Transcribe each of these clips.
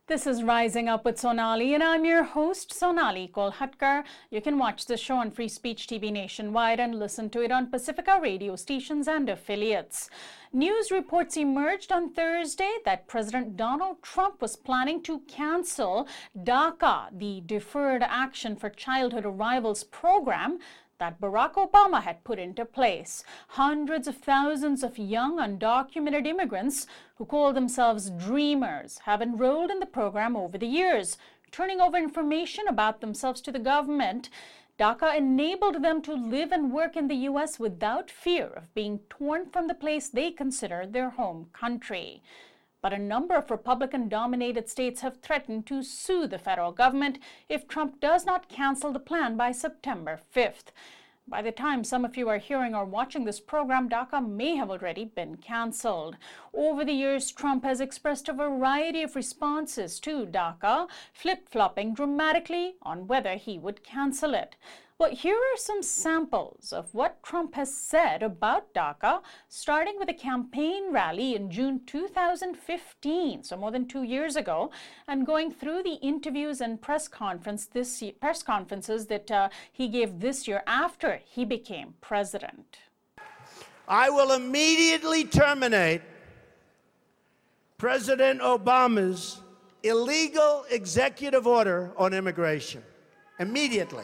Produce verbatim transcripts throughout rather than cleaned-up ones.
This is Rising Up with Sonali, and I'm your host, Sonali Kolhatkar. You can watch the show on Free Speech T V nationwide and listen to it on Pacifica radio stations and affiliates. News reports emerged on Thursday that President Donald Trump was planning to cancel DACA, the Deferred Action for Childhood Arrivals program that Barack Obama had put into place. Hundreds of thousands of young undocumented immigrants who call themselves Dreamers have enrolled in the program over the years, turning over information about themselves to the government. DACA enabled them to live and work in the U S without fear of being torn from the place they consider their home country. But a number of Republican-dominated states have threatened to sue the federal government if Trump does not cancel the plan by September fifth. By the time some of you are hearing or watching this program, DACA may have already been canceled. Over the years, Trump has expressed a variety of responses to DACA, flip-flopping dramatically on whether he would cancel it. Well, here are some samples of what Trump has said about DACA, starting with a campaign rally in June two thousand fifteen, so more than two years ago, and going through the interviews and press conference this year, press conferences that uh, he gave this year after he became president. I will immediately terminate President Obama's illegal executive order on immigration. Immediately.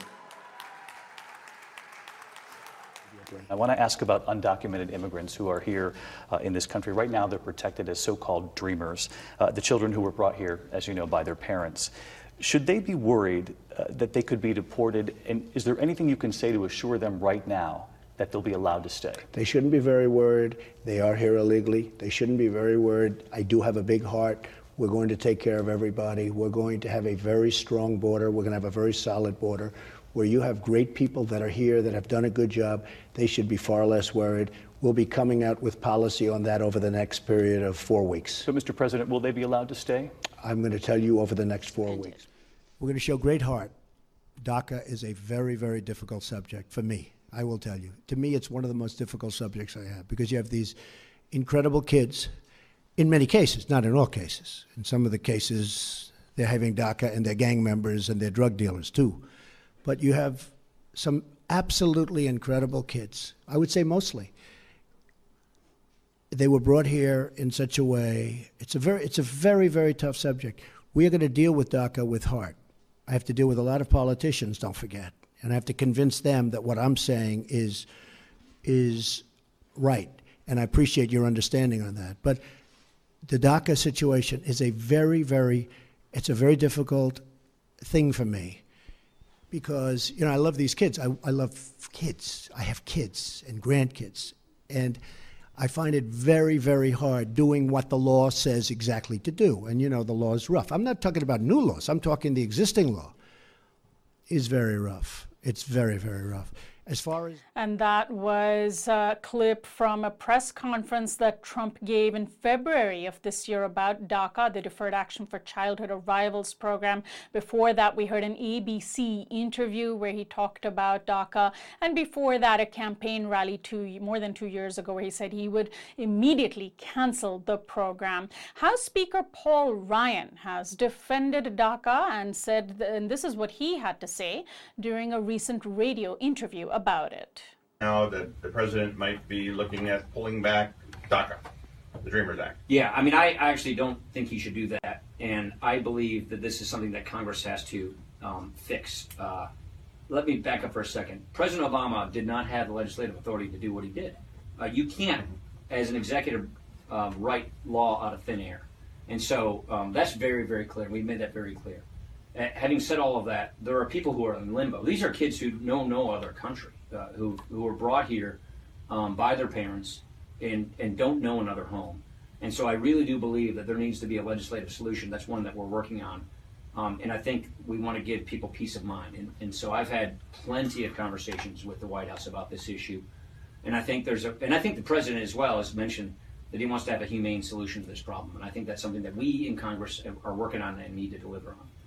I want to ask about undocumented immigrants who are here uh, in this country. Right now, they're protected as so-called dreamers, uh, the children who were brought here, as you know, by their parents. Should they be worried uh, that they could be deported? And is there anything you can say to assure them right now that they'll be allowed to stay? They shouldn't be very worried. They are here illegally. They shouldn't be very worried. I do have a big heart. We're going to take care of everybody. We're going to have a very strong border. We're going to have a very solid border. Where you have great people that are here that have done a good job, they should be far less worried. We'll be coming out with policy on that over the next period of four weeks. So, Mister President, will they be allowed to stay? I'm going to tell you over the next four weeks. We're going to show great heart. DACA is a very, very difficult subject for me, I will tell you. To me, it's one of the most difficult subjects I have because you have these incredible kids, in many cases, not in all cases. In some of the cases, they're having DACA and they're gang members and they're drug dealers too. But you have some absolutely incredible kids, I would say mostly. They were brought here in such a way. It's a very, it's a very, very tough subject. We are going to deal with DACA with heart. I have to deal with a lot of politicians, don't forget. And I have to convince them that what I'm saying is, is right. And I appreciate your understanding on that. But the DACA situation is a very, very, it's a very difficult thing for me. Because, you know, I love these kids. I, I love kids. I have kids and grandkids. And I find it very, very hard doing what the law says exactly to do. And, you know, the law is rough. I'm not talking about new laws. I'm talking the existing law is very rough. It's very, very rough. As far as And that was a clip from a press conference that Trump gave in February of this year about DACA, the Deferred Action for Childhood Arrivals program. Before that, we heard an A B C interview where he talked about DACA. And before that, a campaign rally two, more than two years ago where he said he would immediately cancel the program. House Speaker Paul Ryan has defended DACA and said, and this is what he had to say during a recent radio interview about it. Now that the president might be looking at pulling back DACA, the Dreamers Act. Yeah, I mean, I actually don't think he should do that, and I believe that this is something that Congress has to um, fix. Uh, let me back up for a second. President Obama did not have the legislative authority to do what he did. Uh, you can't, as an executive, um, write law out of thin air, and so um, that's very, very clear. We've made that very clear. Uh, having said all of that, there are people who are in limbo. These are kids who know no other country, uh, who who were brought here um, by their parents and, and don't know another home. And so I really do believe that there needs to be a legislative solution. That's one that we're working on. Um, and I think we want to give people peace of mind. And, and so I've had plenty of conversations with the White House about this issue. And I think there's a, and I think the president as well has mentioned that he wants to have a humane solution to this problem. And I think that's something that we in Congress are working on and need to deliver on.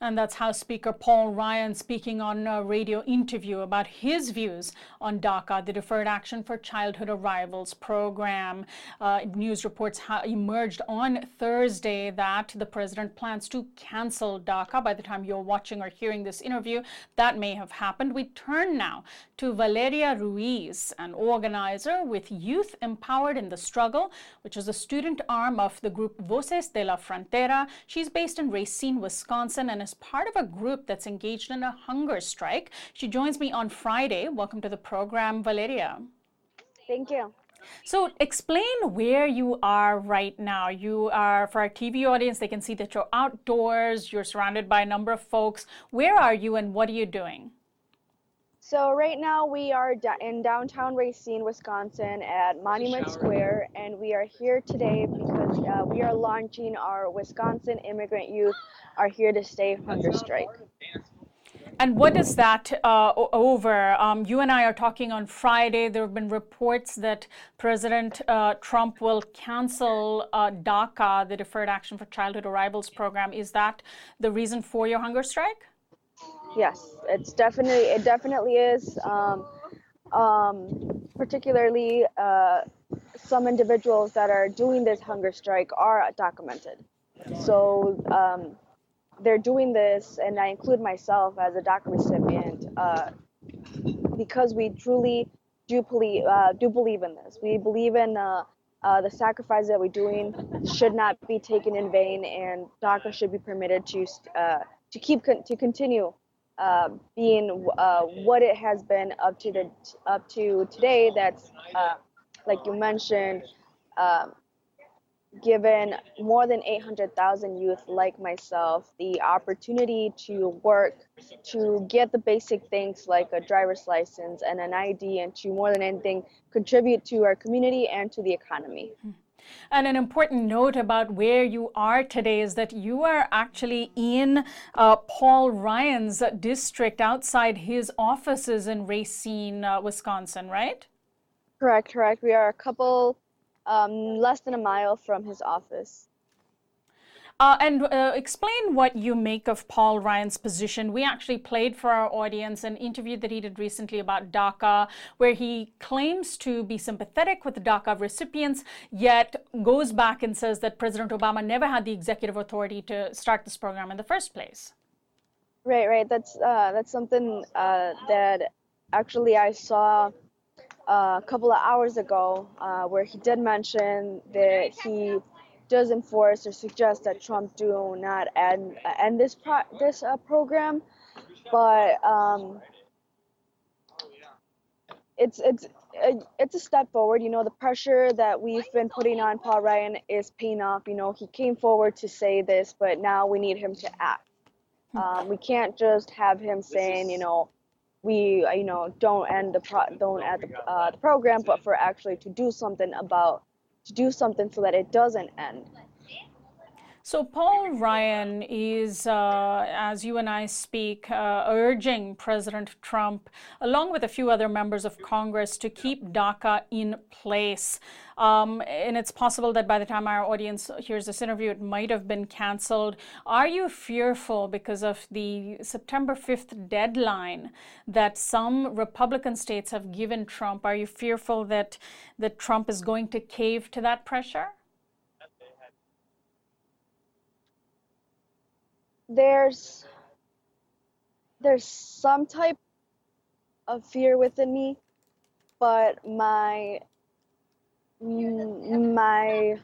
And that's House Speaker Paul Ryan speaking on a radio interview about his views on DACA, the Deferred Action for Childhood Arrivals program. Uh, news reports ha- emerged on Thursday that the president plans to cancel DACA. By the time you're watching or hearing this interview, that may have happened. We turn now to Valeria Ruiz, an organizer with Youth Empowered in the Struggle, which is a student arm of the group Voces de la Frontera. She's based in Racine, Wisconsin, and is part of a group that's engaged in a hunger strike. She joins me on Friday. Welcome to the program, Valeria. Thank you. So explain where you are right now. You are, for our T V audience, they can see that you're outdoors, you're surrounded by a number of folks. Where are you and what are you doing? So right now we are in downtown Racine, Wisconsin at Monument Square, and we are here today because uh, we are launching our Wisconsin Immigrant Youth Are Here to Stay hunger strike. And what is that uh, over? Um, you and I are talking on Friday. There have been reports that President uh, Trump will cancel uh, DACA, the Deferred Action for Childhood Arrivals program. Is that the reason for your hunger strike? Yes, it's definitely, it definitely is. Um, um, particularly uh, some individuals that are doing this hunger strike are documented. So um, they're doing this, and I include myself as a DACA recipient, uh, because we truly do believe, uh, do believe in this. We believe in uh, uh, the sacrifice that we're doing should not be taken in vain, and DACA should be permitted to uh, to keep con- to continue uh, being uh, what it has been up to the up to today. That's uh, like you mentioned. Uh, given more than eight hundred thousand youth like myself the opportunity to work, to get the basic things like a driver's license and an I D, and to more than anything contribute to our community and to the economy. And an important note about where you are today is that you are actually in uh, Paul Ryan's district outside his offices in Racine, uh, Wisconsin, right? Correct, correct. We are a couple Um, less than a mile from his office. Uh, and uh, explain what you make of Paul Ryan's position. We actually played for our audience an interview that he did recently about DACA, where he claims to be sympathetic with the DACA recipients, yet goes back and says that President Obama never had the executive authority to start this program in the first place. Right, right. That's uh, that's something uh, that actually I saw Uh, a couple of hours ago, uh, where he did mention that he does enforce or suggest that Trump do not end, uh, end this pro- this uh, program, but um, it's it's it's a step forward. You know, the pressure that we've been putting on Paul Ryan is paying off. You know, he came forward to say this, but now we need him to act. Um, we can't just have him saying, you know, we, you know, don't end the pro- don't end the, uh, the program, but for actually to do something about, to do something so that it doesn't end. So Paul Ryan is, uh, as you and I speak, uh, urging President Trump, along with a few other members of Congress, to keep DACA in place. Um, and it's possible that by the time our audience hears this interview, it might have been canceled. Are you fearful because of the September fifth deadline that some Republican states have given Trump? Are you fearful that, that Trump is going to cave to that pressure? There's there's some type of fear within me, but my my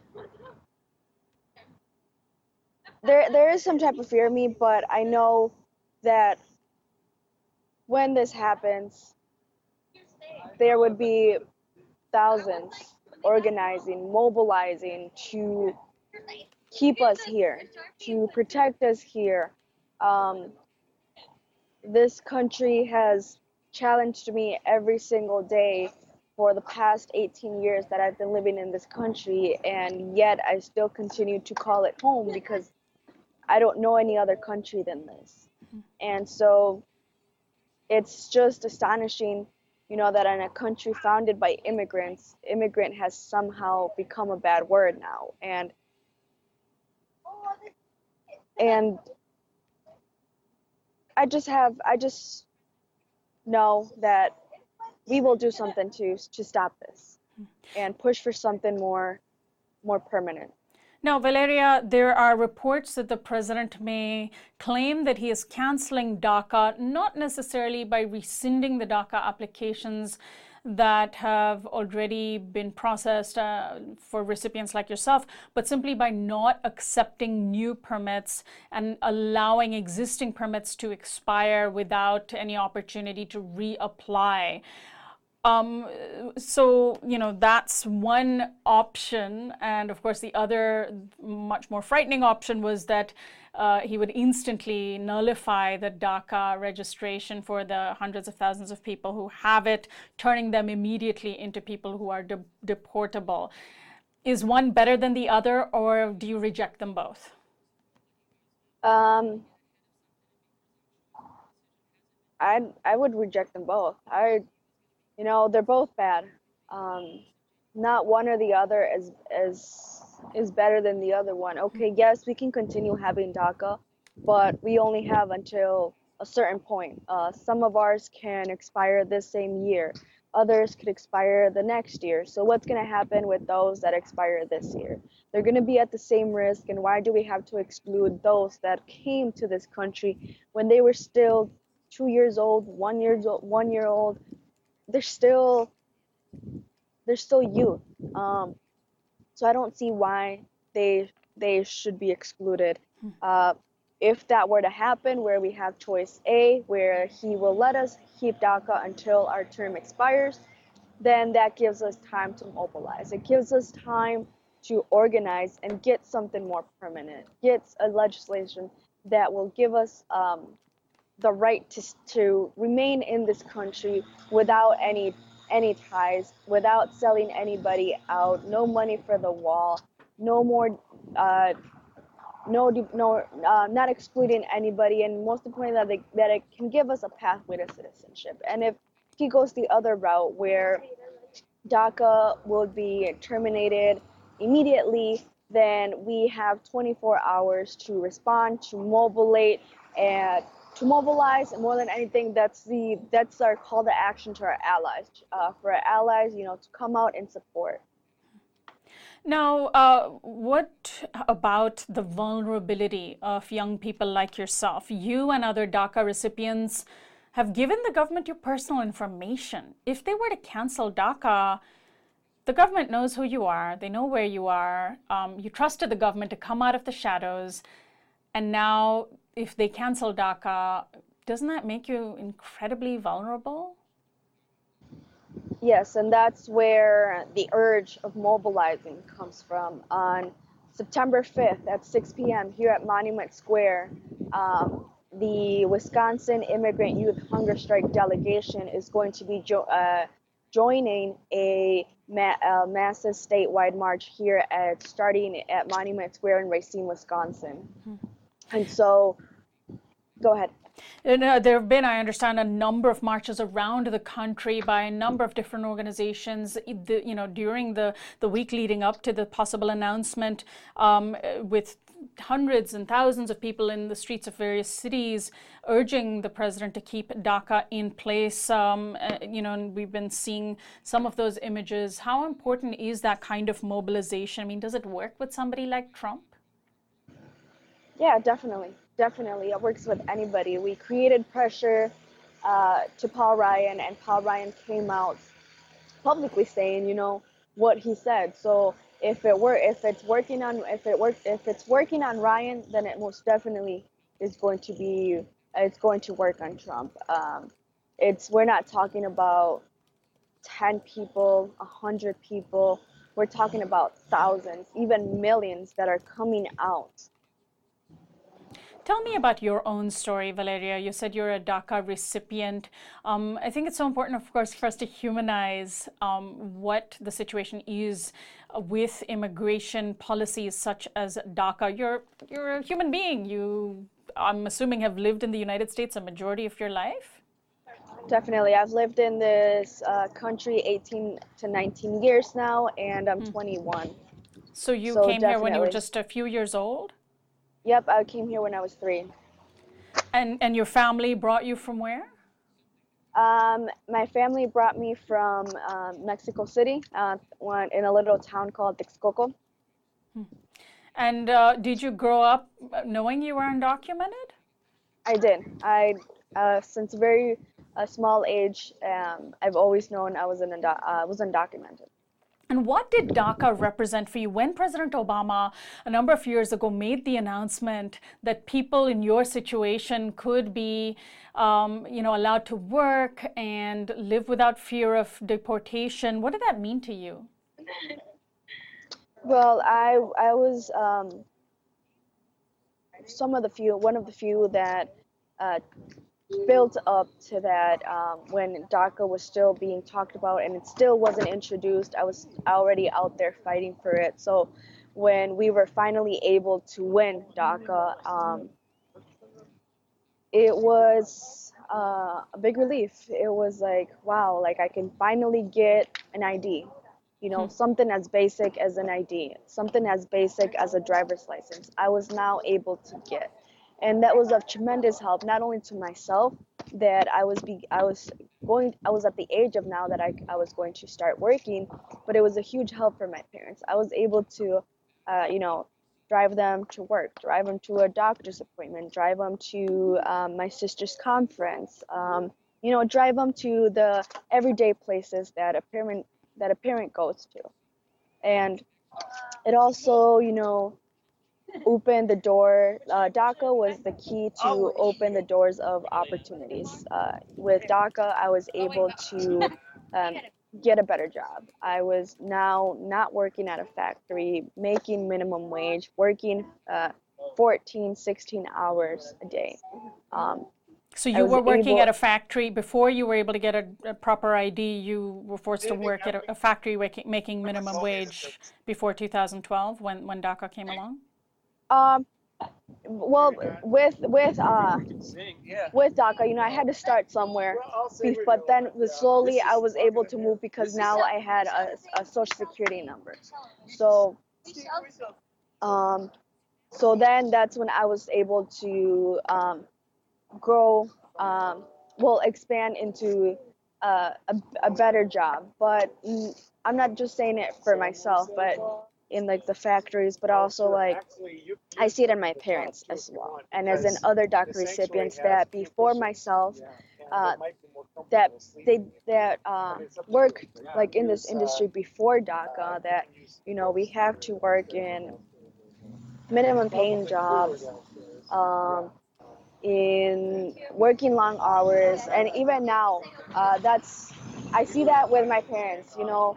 there there is some type of fear in me, but I know that when this happens, there would be thousands organizing, mobilizing to keep us here, to protect us here. Um, this country has challenged me every single day for the past eighteen years that I've been living in this country, and yet I still continue to call it home because I don't know any other country than this. And so it's just astonishing, you know, that in a country founded by immigrants, immigrant has somehow become a bad word now. And And I just have, I just know that we will do something to to stop this and push for something more, more permanent. Now, Valeria, there are reports that the president may claim that he is canceling DACA, not necessarily by rescinding the DACA applications that have already been processed uh, for recipients like yourself, but simply by not accepting new permits and allowing existing permits to expire without any opportunity to reapply. Um, so, you know, that's one option. And of course, the other much more frightening option was that uh, he would instantly nullify the DACA registration for the hundreds of thousands of people who have it, turning them immediately into people who are de- deportable. Is one better than the other, or do you reject them both? Um, I I would reject them both. I You know, they're both bad. Um, not one or the other is is is better than the other one. Okay, yes, we can continue having DACA, but we only have until a certain point. Uh, some of ours can expire this same year. Others could expire the next year. So what's going to happen with those that expire this year? They're going to be at the same risk. And why do we have to exclude those that came to this country when they were still two years old, one years old, one year old? They're still they're still youth, um, so I don't see why they they should be excluded. Uh, if that were to happen, where we have choice A, where he will let us keep DACA until our term expires, then that gives us time to mobilize. It gives us time to organize and get something more permanent, get a legislation that will give us um, the right to to remain in this country without any any ties, without selling anybody out, no money for the wall, no more, uh, no no, uh, not excluding anybody, and most importantly that they, that it can give us a pathway to citizenship. And if he goes the other route where DACA will be terminated immediately, then we have twenty-four hours to respond, to mobilize, and to mobilize. And more than anything, that's the that's our call to action to our allies, uh, for our allies, you know, to come out and support. Now, uh, what about the vulnerability of young people like yourself? You and other DACA recipients have given the government your personal information. If they were to cancel DACA, the government knows who you are. They know where you are. Um, you trusted the government to come out of the shadows. And now, if they cancel DACA, doesn't that make you incredibly vulnerable? Yes, and that's where the urge of mobilizing comes from. On September fifth at six p.m. here at Monument Square, um, the Wisconsin Immigrant Youth Hunger Strike delegation is going to be jo- uh, joining a, ma- a massive statewide march here at starting at Monument Square in Racine, Wisconsin. Mm-hmm. And so, go ahead. And, uh, there have been, I understand, a number of marches around the country by a number of different organizations, the, you know, during the, the week leading up to the possible announcement, um, with hundreds and thousands of people in the streets of various cities urging the president to keep DACA in place. Um, uh, you know, and we've been seeing some of those images. How important is that kind of mobilization? I mean, does it work with somebody like Trump? Yeah, definitely. Definitely. It works with anybody. We created pressure uh, to Paul Ryan, and Paul Ryan came out publicly saying, you know, what he said. So if it were, if it's working on, if it works, if it's working on Ryan, then it most definitely is going to be, it's going to work on Trump. Um, it's, we're not talking about ten people, a hundred people. We're talking about thousands, even millions that are coming out. Tell me about your own story, Valeria. You said you're a DACA recipient. Um, I think it's so important, of course, for us to humanize um, what the situation is with immigration policies such as DACA. You're you're a human being. You, I'm assuming, have lived in the United States a majority of your life? Definitely. I've lived in this uh, country eighteen to nineteen years now, and I'm mm. twenty-one. So you so came definitely. here when you were just a few years old? Yep, I came here when I was three. And, and your family brought you from where? Um, my family brought me from um, Mexico City, uh, one, in a little town called Texcoco. And uh, did you grow up knowing you were undocumented? I did. I, uh, since a very uh, small age, um, I've always known I was, an undo- uh, was undocumented. And what did DACA represent for you when President Obama, a number of years ago, made the announcement that people in your situation could be, um, you know, allowed to work and live without fear of deportation? What did that mean to you? Well, I I was um, some of the few, one of the few that uh, built up to that um, when DACA was still being talked about and it still wasn't introduced. I was already out there fighting for it. So when we were finally able to win DACA, um, it was uh, a big relief. It was like, wow, like I can finally get an I D. You know, something as basic as an I D, something as basic as a driver's license, I was now able to get. And that was of tremendous help, not only to myself, that I was be, I was going, I was at the age of now that I, I was going to start working, but it was a huge help for my parents. I was able to, uh, you know, drive them to work, drive them to a doctor's appointment, drive them to um, my sister's conference, um, you know, drive them to the everyday places that a parent that a parent goes to. And it also, you know, opened the door. Uh, DACA was the key to open the doors of opportunities. Uh, with DACA, I was able to um, get a better job. I was now not working at a factory, making minimum wage, working uh, fourteen, sixteen hours a day. Um, So you were working able, at a factory before you were able to get a, a proper I D. You were forced to work at a, a factory making, making minimum wage before two thousand twelve when, when DACA came along? Um, well, with with uh, with DACA, you know, I had to start somewhere, but then slowly I was able to move because now I had a, a social security number. So, um, so then that's when I was able to um, grow, um, well, expand into uh, a, a better job. But I'm not just saying it for myself, but in like the factories, but also like I see it in my parents as well, and as in other DACA recipients that before myself, uh, that they that uh, work like in this industry before DACA, that you know we have to work in minimum paying jobs, um, in working long hours, and even now, uh, that's I see that with my parents. You know,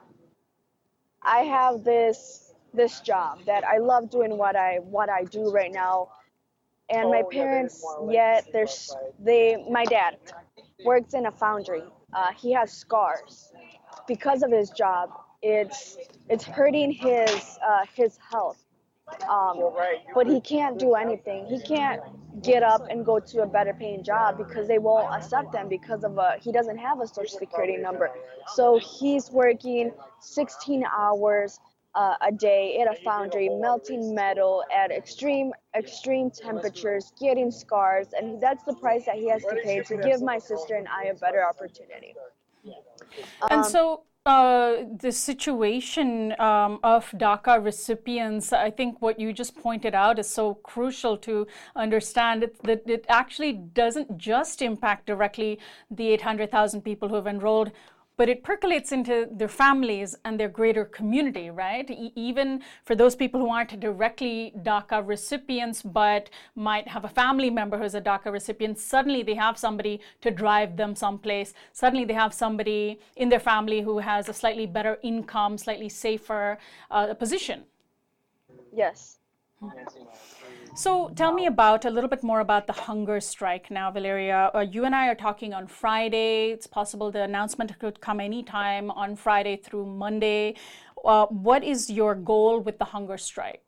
I have this this job that I love doing what I what I do right now, and my parents, yet there's they my dad works in a foundry. Uh, he has scars because of his job. It's it's hurting his uh, his health. Um, but he can't do anything. He can't get up and go to a better paying job because they won't accept him because of a he doesn't have a social security number. So he's working sixteen hours uh, a day at a foundry, melting metal at extreme extreme temperatures, getting scars, and that's the price that he has to pay to give my sister and I a better opportunity. And Um, so uh, the situation um, of DACA recipients, I think what you just pointed out is so crucial to understand it, that it actually doesn't just impact directly the eight hundred thousand people who have enrolled, but it percolates into their families and their greater community, right? E- even for those people who aren't directly DACA recipients, but might have a family member who's a DACA recipient, suddenly they have somebody to drive them someplace. Suddenly they have somebody in their family who has a slightly better income, slightly safer uh, position. yes. So tell me about a little bit more about the hunger strike now, Valeria. Uh, you and I are talking on Friday. It's possible the announcement could come anytime on Friday through Monday. Uh, what is your goal with the hunger strike?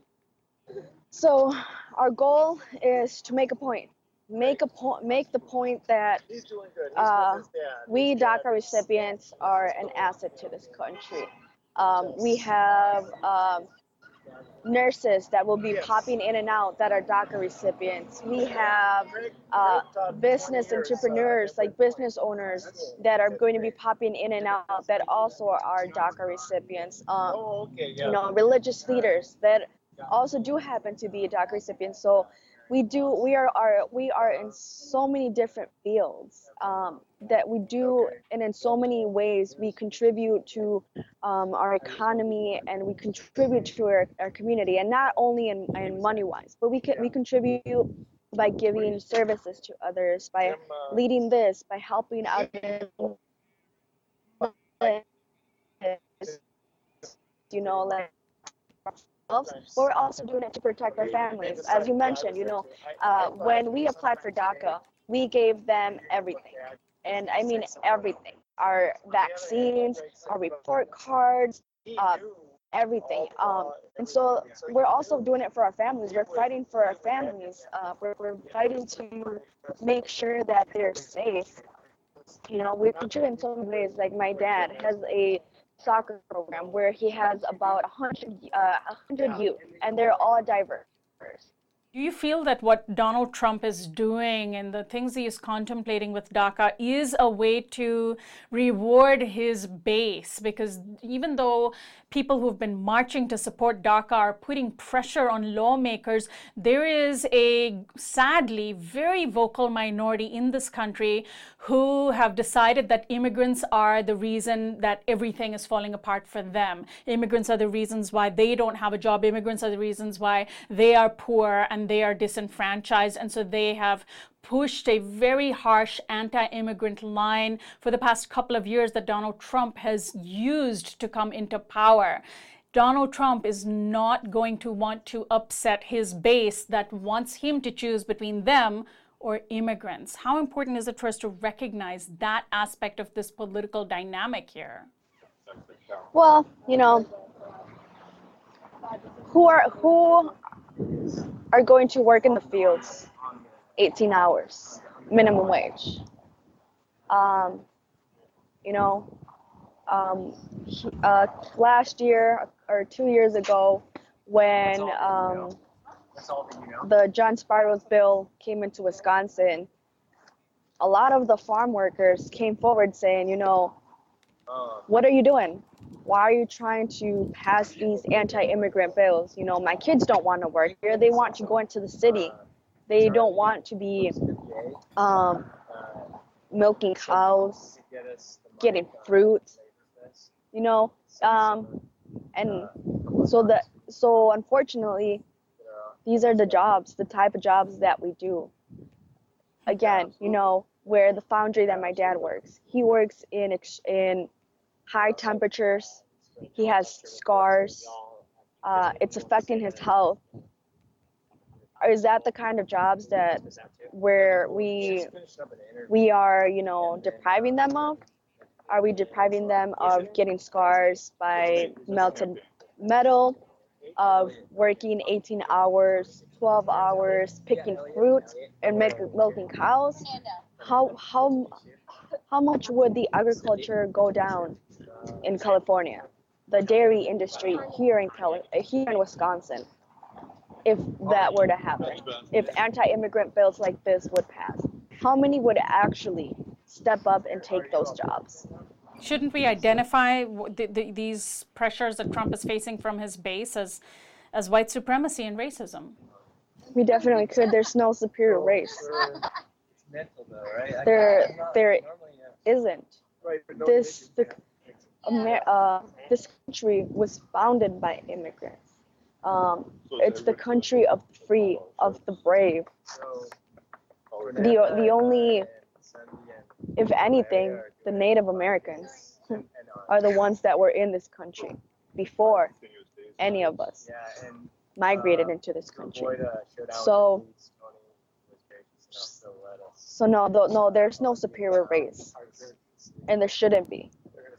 So our goal is to make a point. Make a point. Make the point that uh, we DACA recipients are an asset to this country. Um, we have um, nurses that will be popping in and out that are DACA recipients. We have uh, business entrepreneurs, like business owners, that are going to be popping in and out that also are DACA recipients. Um, you know, religious leaders that also do happen to be DACA recipients. So we do, we are, are we are in so many different fields um, that we do, and in so many ways we contribute to um, our economy, and we contribute to our, our community, and not only in, in money wise, but we can we contribute by giving services to others, by leading this, by helping others, you know, like. But we're also doing it to protect our families. As you mentioned, you know, uh, when we applied for DACA, we gave them everything. And I mean everything. Our vaccines, our report cards, uh, everything. Um, and so we're also doing it for our families. We're fighting for our families. Uh, we're, we're fighting to make sure that they're safe. You know, we're contributing in so many ways. Like my dad has a soccer program where he has about a hundred uh, a hundred youth, and they're all diverse. Do you feel that what Donald Trump is doing and the things he is contemplating with DACA is a way to reward his base? Because even though people who've been marching to support DACA are putting pressure on lawmakers, there is a sadly very vocal minority in this country who have decided that immigrants are the reason that everything is falling apart for them. Immigrants are the reasons why they don't have a job. Immigrants are the reasons why they are poor and they are disenfranchised. And so they have pushed a very harsh anti-immigrant line for the past couple of years that Donald Trump has used to come into power. Donald Trump is not going to want to upset his base that wants him to choose between them or immigrants. How important is it for us to recognize that aspect of this political dynamic here? Well, you know, who are who are going to work in the fields eighteen hours minimum wage? Um, you know, um, uh, last year or two years ago, when um, the John Sparrow's bill came into Wisconsin, a lot of the farm workers came forward saying, you know, what are you doing? Why are you trying to pass these anti-immigrant bills? You know, my kids don't want to work here. They want to go into the city. They don't want to be um, milking cows, getting fruit, you know. Um, and so that, so unfortunately, these are the jobs, the type of jobs that we do. Again, you know, where the foundry that my dad works, he works in in high temperatures. He has scars. Uh, it's affecting his health. Is that the kind of jobs that where we we are, you know, depriving them of? Are we depriving them of getting scars by melted metal, of working eighteen hours, twelve hours, picking fruit and make, milking cows? How how how much would the agriculture go down in California, the dairy industry here in Cali- here in Wisconsin, if that were to happen? If anti-immigrant bills like this would pass, how many would actually step up and take those jobs? Shouldn't we identify the, the, these pressures that Trump is facing from his base as, as white supremacy and racism? We definitely could. There's no superior race. There, there isn't. This, the, Amer- uh, this country was founded by immigrants. Um, it's the country of the free, of the brave. The the only, if anything, the Native Americans are the ones that were in this country before any of us migrated into this country. So, so no, no, there's no superior race, and there shouldn't be.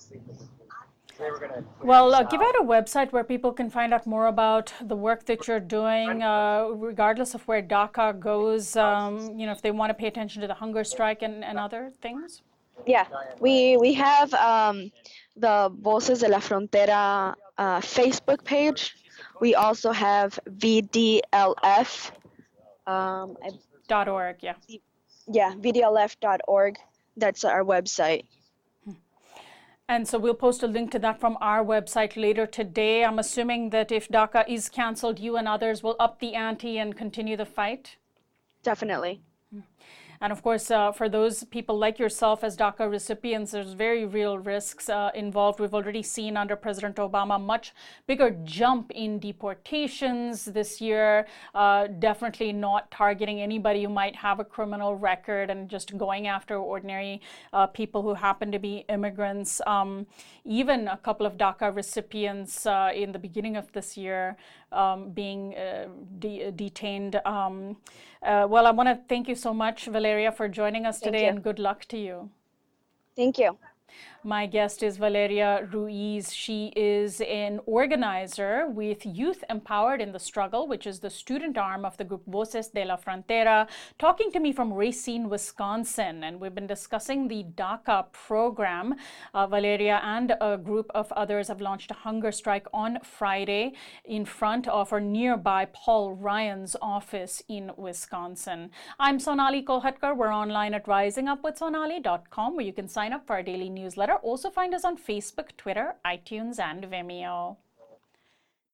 Well, uh, give out a website where people can find out more about the work that you're doing, uh, regardless of where DACA goes, um, you know, if they want to pay attention to the hunger strike and, and other things. Yeah, we, we have um, the Voces de la Frontera uh, Facebook page, We also have V D L F. Um, I, Dot org, yeah. yeah, V D L F dot org. That's our website. And so we'll post a link to that from our website later today. I'm assuming that if DACA is canceled, you and others will up the ante and continue the fight? Definitely. And of course, uh, for those people like yourself as DACA recipients, there's very real risks uh, involved. We've already seen under President Obama much bigger jump in deportations this year, uh, definitely not targeting anybody who might have a criminal record and just going after ordinary uh, people who happen to be immigrants. Um, even a couple of DACA recipients uh, in the beginning of this year um, being uh, de detained. Um, uh, well, I want to thank you so much, Valeria, for joining us Thank today, you. and good luck to you. Thank you. My guest is Valeria Ruiz. She is an organizer with Youth Empowered in the Struggle, which is the student arm of the group Voces de la Frontera, talking to me from Racine, Wisconsin. And we've been discussing the DACA program. Uh, Valeria and a group of others have launched a hunger strike on Friday in front of or nearby Paul Ryan's office in Wisconsin. I'm Sonali Kolhatkar. We're online at rising up with sonali dot com, where you can sign up for our daily newsletter. Also find us on Facebook, Twitter, iTunes, and Vimeo.